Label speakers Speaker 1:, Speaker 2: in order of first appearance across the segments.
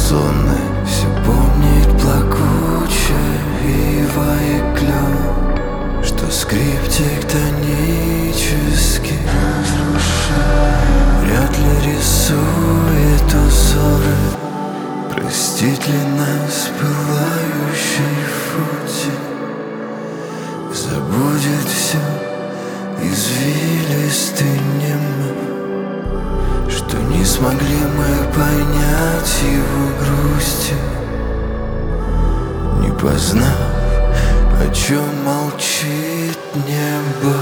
Speaker 1: сонный все помнит плакучая ива и клен, что скрип тектонический вряд ли рисует узоры. Простит ли нас пылающий фути? Забудет все извилистый немо, что не смогли мы понять его грусти, не познав, о чем молчит небо.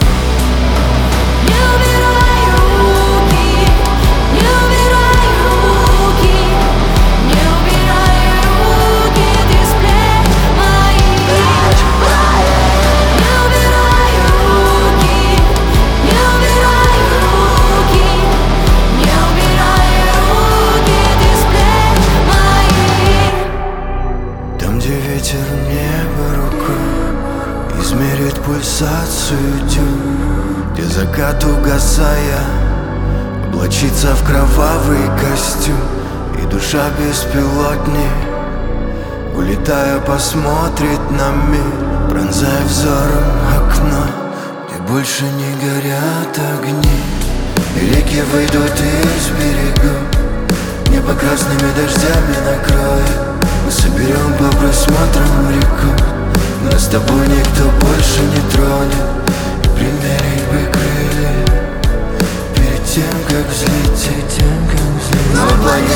Speaker 1: Ветер небо рукой измерит пульсацию дюн, где закат, угасая, облачится в кровавый костюм, и душа беспилотней, улетая, посмотрит на мир, пронзая взором окно, где больше не горят огни. И реки выйдут из берегов, небо красными дождями накроет. Мы соберем по просмотрам реку, нас с тобой никто больше не тронет. И примерить бы крылья перед тем, как взлететь. Но планета